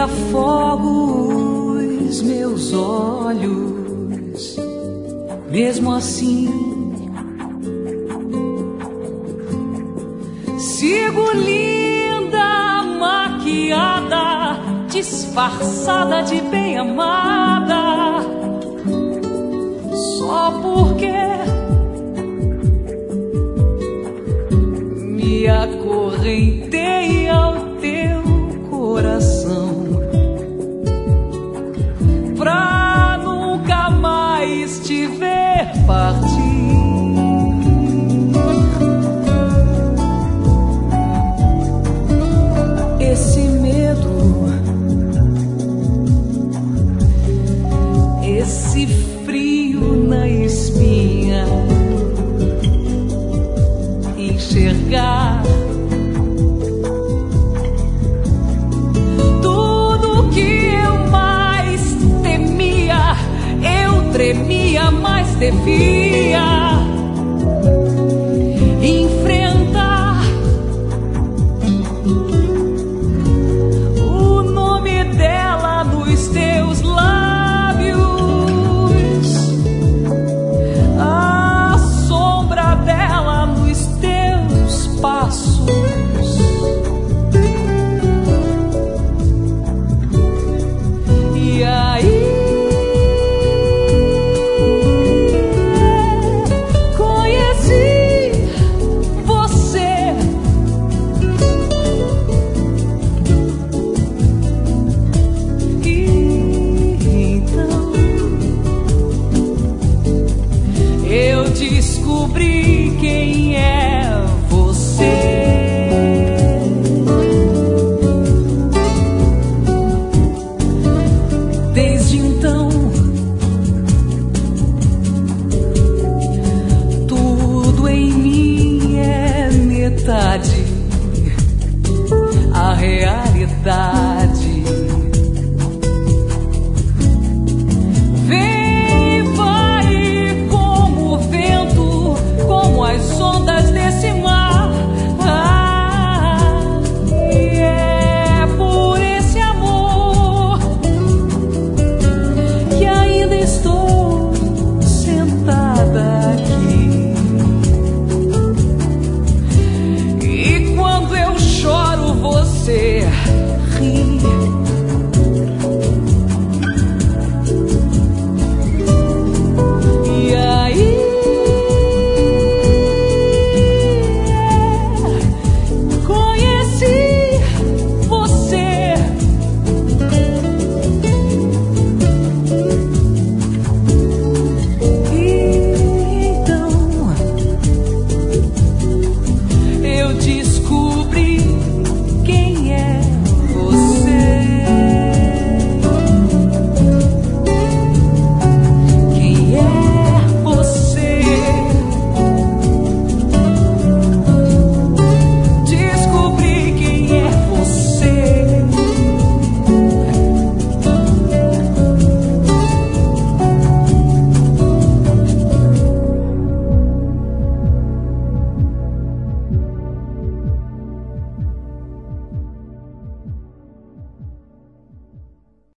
afogo os meus olhos, mesmo assim sigo linda, maquiada, disfarçada de bem amada, só porque me acorrentei ao teu coração, pra nunca mais te ver partir. Esse medo, esse frio na espinha, enxergar tudo que eu mais temia, eu tremia, mas devia enfrentar o nome dela nos teus lábios, a sombra dela nos teus passos. E aí conheci você, e então eu descobri quem é você. Desde então, tudo em mim é metade a realidade.